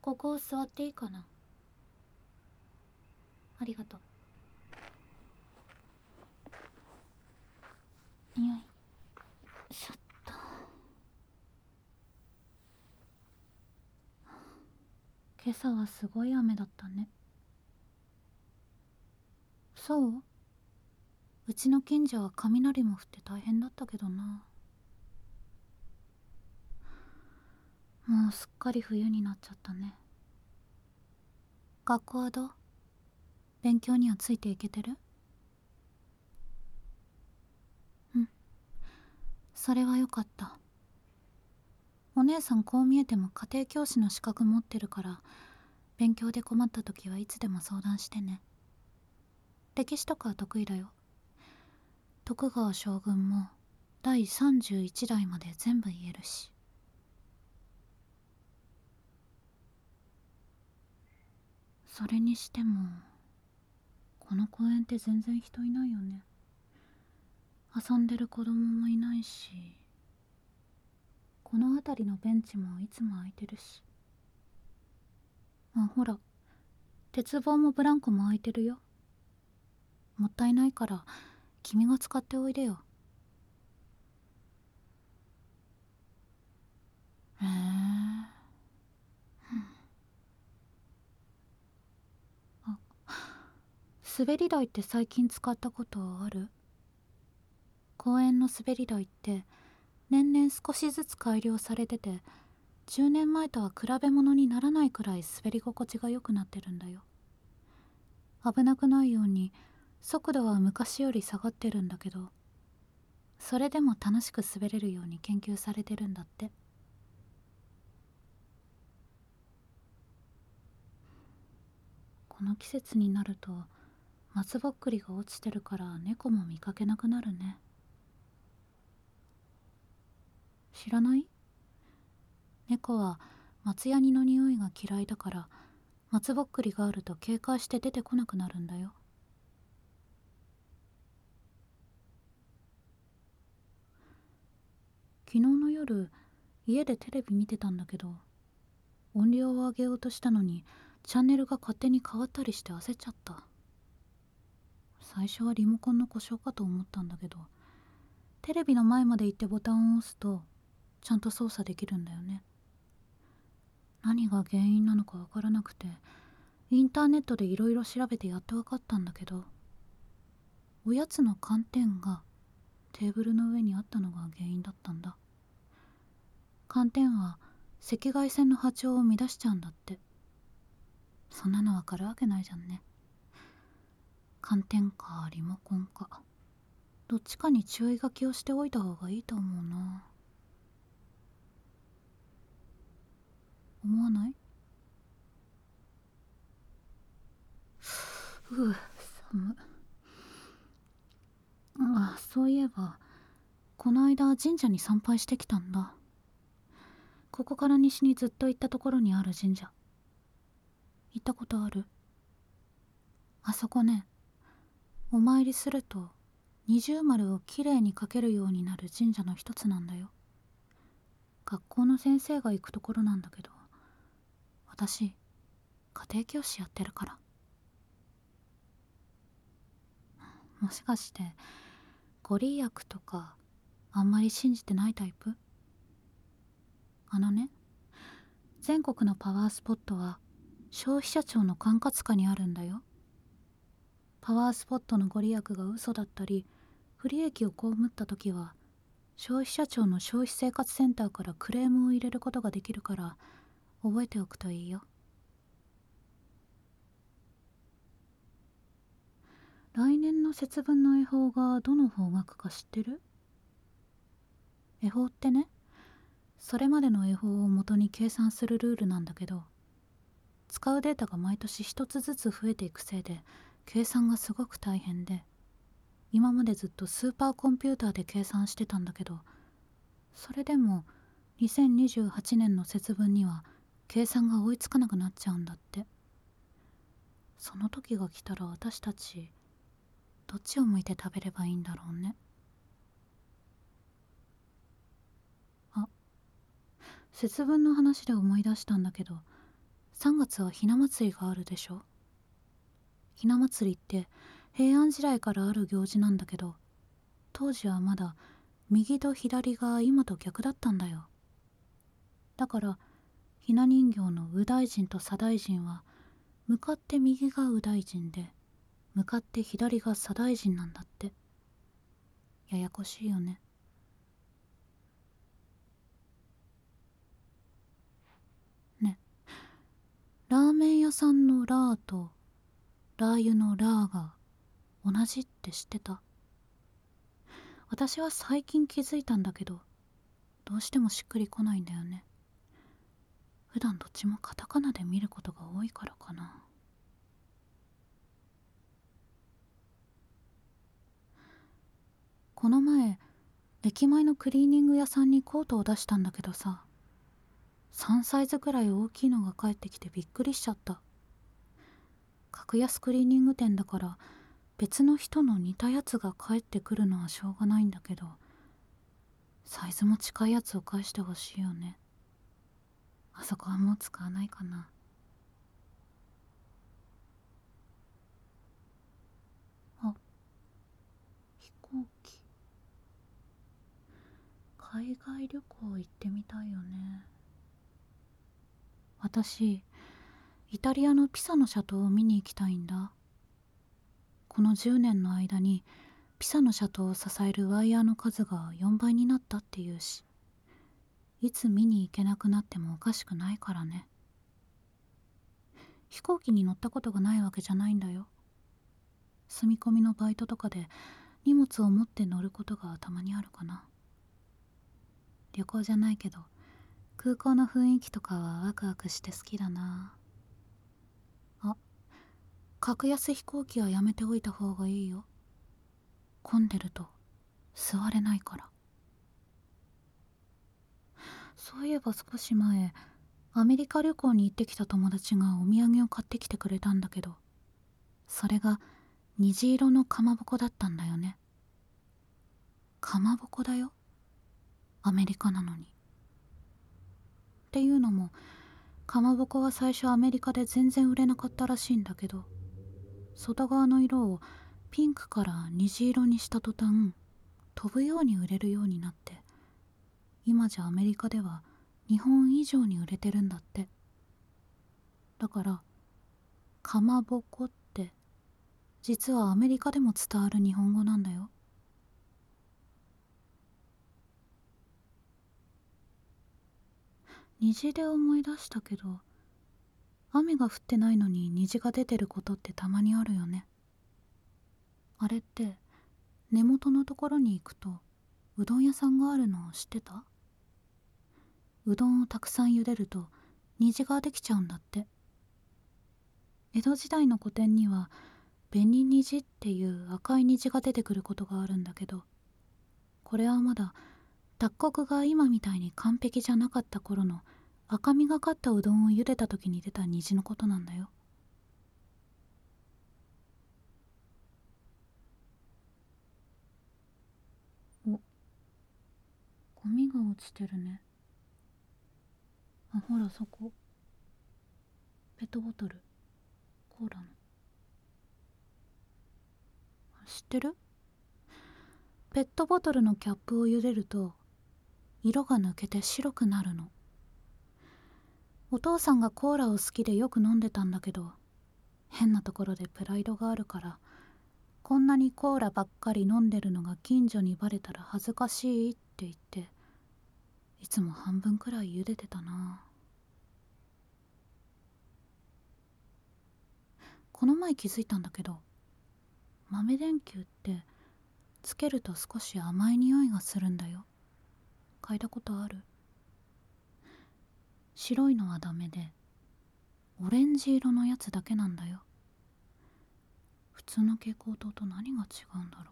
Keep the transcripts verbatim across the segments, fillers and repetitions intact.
ここ座っていいかな。ありがとう。よいしょっと。今朝はすごい雨だったね。そう？うちの近所は雷も降って大変だったけどな。もうすっかり冬になっちゃったね。学校はどう？勉強にはついていけてる？うん、それはよかった。お姉さんこう見えても家庭教師の資格持ってるから、勉強で困った時はいつでも相談してね。歴史とかは得意だよ。徳川将軍もだいさんじゅういちだいまで全部言えるし。それにしてもこの公園って全然人いないよね。遊んでる子供もいないし、この辺りのベンチもいつも空いてるし。あ、ほら、鉄棒もブランコも空いてるよ。もったいないから君が使っておいでよ。へえ。あ、滑り台って最近使ったことある？公園の滑り台って年々少しずつ改良されてて、じゅうねんまえとは比べ物にならないくらい滑り心地が良くなってるんだよ。危なくないように速度は昔より下がってるんだけど、それでも楽しく滑れるように研究されてるんだって。この季節になると松ぼっくりが落ちてるから猫も見かけなくなるね。知らない？猫は松ヤニの匂いが嫌いだから、松ぼっくりがあると警戒して出てこなくなるんだよ。昨日の夜家でテレビ見てたんだけど、音量を上げようとしたのにチャンネルが勝手に変わったりして焦っちゃった。最初はリモコンの故障かと思ったんだけど、テレビの前まで行ってボタンを押すとちゃんと操作できるんだよね。何が原因なのかわからなくて、インターネットでいろいろ調べてやっとわかったんだけど、おやつの寒天がテーブルの上にあったのが原因だったんだ。寒天は赤外線の波長を乱しちゃうんだって。そんなのわかるわけないじゃんね。寒天かリモコンか、どっちかに注意書きをしておいた方がいいと思うな。思わない？ふう、寒。あ、そういえばこの間神社に参拝してきたんだ。ここから西にずっと行ったところにある神社。行ったことある？あそこね、お参りすると二重丸をきれいに描けるようになる神社の一つなんだよ。学校の先生が行くところなんだけど、私家庭教師やってるから。もしかしてご利益とかあんまり信じてないタイプ？あのね、全国のパワースポットは消費者庁の管轄下にあるんだよ。パワースポットのご利益が嘘だったり不利益を被った時は、消費者庁の消費生活センターからクレームを入れることができるから、覚えておくといいよ。来年の節分の恵方がどの方角か知ってる？恵方ってね、それまでの恵方を元に計算するルールなんだけど、使うデータが毎年一つずつ増えていくせいで計算がすごく大変で、今までずっとスーパーコンピューターで計算してたんだけど、それでもにせんにじゅうはちねんの節分には計算が追いつかなくなっちゃうんだって。その時が来たら私たちどっちを向いて食べればいいんだろうね。あ、節分の話で思い出したんだけど、 さんがつはひな祭りがあるでしょ。ひな祭りって平安時代からある行事なんだけど、当時はまだ右と左が今と逆だったんだよ。だからひな人形の右大臣と左大臣は向かって右が右大臣で向かって左が左大臣なんだって。ややこしいよね。ね、ラーメン屋さんのラーとラー油のラーが同じって知ってた？私は最近気づいたんだけど、どうしてもしっくりこないんだよね。普段どっちもカタカナで見ることが多いからかな。この前駅前のクリーニング屋さんにコートを出したんだけどさ、さんサイズくらい大きいのが返ってきてびっくりしちゃった。格安クリーニング店だから別の人の似たやつが返ってくるのはしょうがないんだけど、サイズも近いやつを返してほしいよね。あそこはもう使わないかな。あ、飛行機。海外旅行行ってみたいよね。私イタリアのピサの斜塔を見に行きたいんだ。このじゅうねんの間にピサの斜塔を支えるワイヤーの数がよんばいになったっていうし、いつ見に行けなくなってもおかしくないからね。飛行機に乗ったことがないわけじゃないんだよ。住み込みのバイトとかで荷物を持って乗ることがたまにあるかな。旅行じゃないけど空港の雰囲気とかはワクワクして好きだな。あ、格安飛行機はやめておいた方がいいよ。混んでると座れないから。そういえば少し前アメリカ旅行に行ってきた友達がお土産を買ってきてくれたんだけど、それが虹色のかまぼこだったんだよね。かまぼこだよ、アメリカなのに。っていうのもかまぼこは最初アメリカで全然売れなかったらしいんだけど、外側の色をピンクから虹色にした途端飛ぶように売れるようになって、今じゃアメリカでは日本以上に売れてるんだって。だからかまぼこって実はアメリカでも伝わる日本語なんだよ。虹で思い出したけど、雨が降ってないのに虹が出てることってたまにあるよね。あれって根元のところに行くとうどん屋さんがあるのを知ってた？うどんをたくさん茹でると虹ができちゃうんだって。江戸時代の古典には紅虹っていう赤い虹が出てくることがあるんだけど、これはまだ脱穀が今みたいに完璧じゃなかった頃の赤みがかったうどんを茹でた時に出た虹のことなんだよ。お、ゴミが落ちてるね。あ、ほらそこ、ペットボトル、コーラの。知ってる？ペットボトルのキャップを茹でると色が抜けて白くなるの。お父さんがコーラを好きでよく飲んでたんだけど、変なところでプライドがあるから、こんなにコーラばっかり飲んでるのが近所にバレたら恥ずかしいって言って、いつも半分くらい茹でてたな。この前気づいたんだけど、豆電球ってつけると少し甘い匂いがするんだよ。嗅いだことある？白いのはダメでオレンジ色のやつだけなんだよ。普通の蛍光灯と何が違うんだろ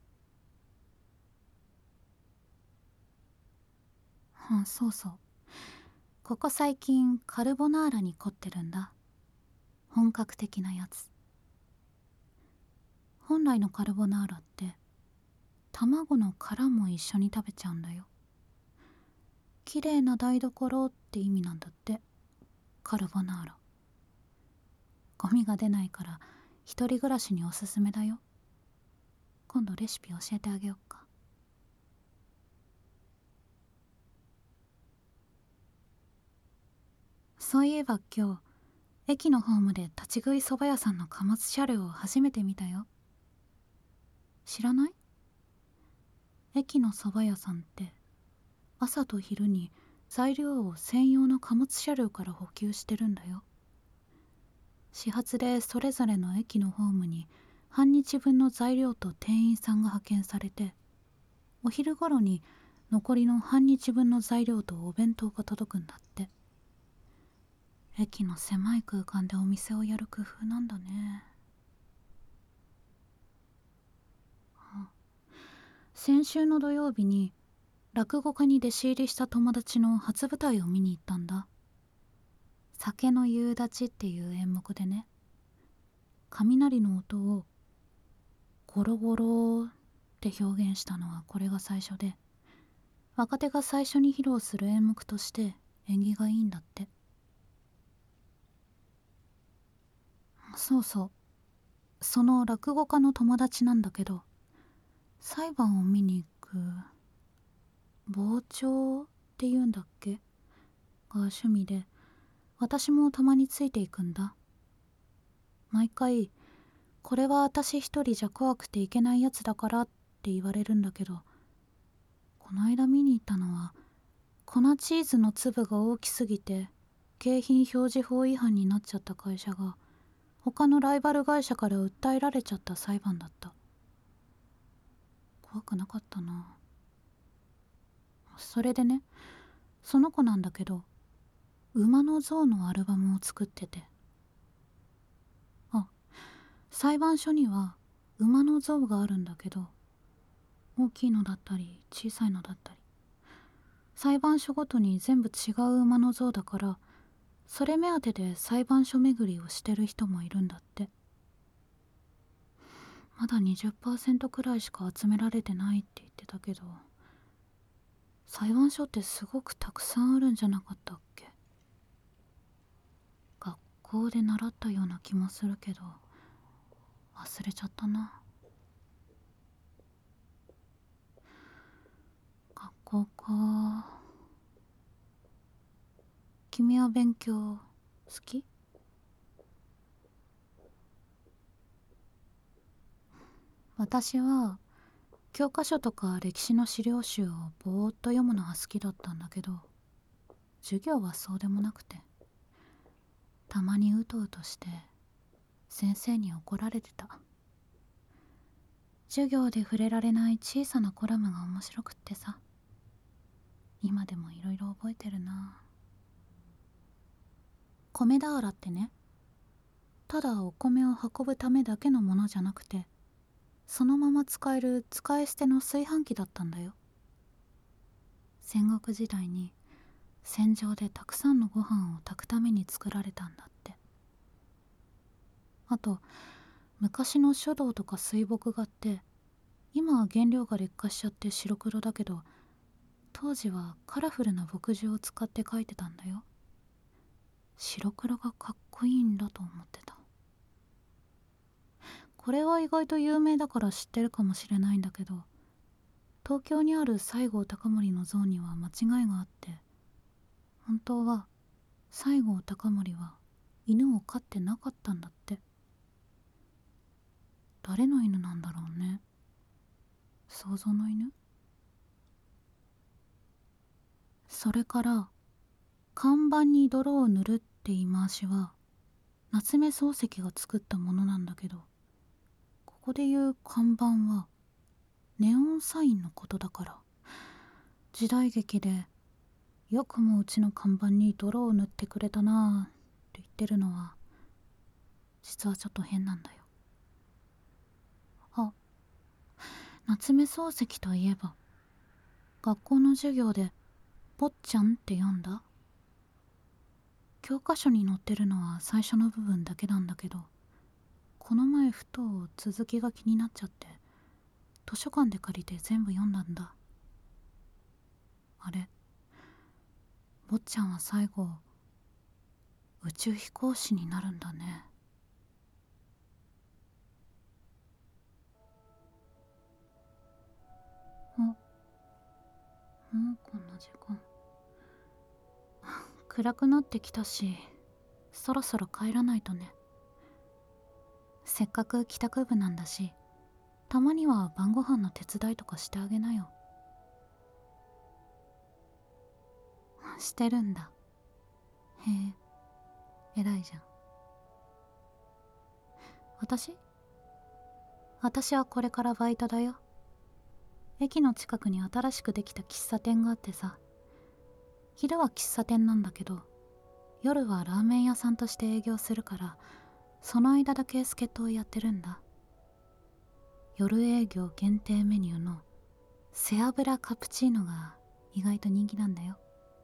う。あ、そうそう、ここ最近カルボナーラに凝ってるんだ。本格的なやつ。本来のカルボナーラって卵の殻も一緒に食べちゃうんだよ。綺麗な台所って意味なんだって、カルボナーラ。 ゴミが出ないから一人暮らしにおすすめだよ。今度レシピ教えてあげよっか。そういえば今日駅のホームで立ち食いそば屋さんの貨物車両を初めて見たよ。知らない？駅のそば屋さんって朝と昼に材料を専用の貨物車両から補給してるんだよ。始発でそれぞれの駅のホームに半日分の材料と店員さんが派遣されて、お昼頃に残りの半日分の材料とお弁当が届くんだって。駅の狭い空間でお店をやる工夫なんだね。先週の土曜日に落語家に弟子入りした友達の初舞台を見に行ったんだ。酒の夕立っていう演目でね、雷の音をゴロゴロって表現したのはこれが最初で、若手が最初に披露する演目として縁起がいいんだって。そうそう、その落語家の友達なんだけど、裁判を見に行く傍聴っていうんだっけが趣味で、私もたまについていくんだ。毎回これは私一人じゃ怖くていけないやつだからって言われるんだけど、この間見に行ったのは粉チーズの粒が大きすぎて景品表示法違反になっちゃった会社が他のライバル会社から訴えられちゃった裁判だった。怖くなかったな。それでね、その子なんだけど馬の像のアルバムを作ってて、あ、裁判所には馬の像があるんだけど、大きいのだったり小さいのだったり、裁判所ごとに全部違う馬の像だから、それ目当てで裁判所巡りをしてる人もいるんだって。まだ にじゅっパーセント くらいしか集められてないって言ってたけど、裁判所ってすごくたくさんあるんじゃなかったっけ？学校で習ったような気もするけど忘れちゃったな。学校か。君は勉強好き？私は教科書とか歴史の資料集をぼーっと読むのが好きだったんだけど、授業はそうでもなくて、たまにうとうとして先生に怒られてた。授業で触れられない小さなコラムが面白くってさ、今でもいろいろ覚えてるな。米俵ってね、ただお米を運ぶためだけのものじゃなくて、そのまま使える使い捨ての炊飯器だったんだよ。戦国時代に戦場でたくさんのご飯を炊くために作られたんだって。あと昔の書道とか水墨画って今は原料が劣化しちゃって白黒だけど、当時はカラフルな墨汁を使って描いてたんだよ。白黒がかっこいいんだと思ってた。これは意外と有名だから知ってるかもしれないんだけど、東京にある西郷隆盛の像には間違いがあって、本当は西郷隆盛は犬を飼ってなかったんだって。誰の犬なんだろうね。想像の犬？それから看板に泥を塗るって言い回しは夏目漱石が作ったものなんだけど、ここで言う看板はネオンサインのことだから、時代劇でよくもうちの看板に泥を塗ってくれたなぁって言ってるのは実はちょっと変なんだよ。あ、夏目漱石といえば学校の授業で坊ちゃんって読んだ？教科書に載ってるのは最初の部分だけなんだけど、この前ふと続きが気になっちゃって図書館で借りて全部読んだんだ。あれ、坊ちゃんは最後宇宙飛行士になるんだね。 時間。暗くなってきたし、そろそろ帰らないとね。せっかく帰宅部なんだし、たまには晩ご飯の手伝いとかしてあげなよ。してるんだ。へえ、偉いじゃん。私私はこれからバイトだよ。駅の近くに新しくできた喫茶店があってさ、昼は喫茶店なんだけど、夜はラーメン屋さんとして営業するから、その間だけ助っ人をやってるんだ。夜営業限定メニューの背脂カプチーノが意外と人気なんだよ。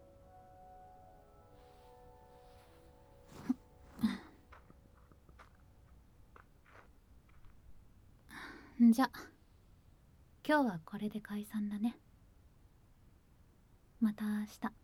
じゃ、今日はこれで解散だね。また明日。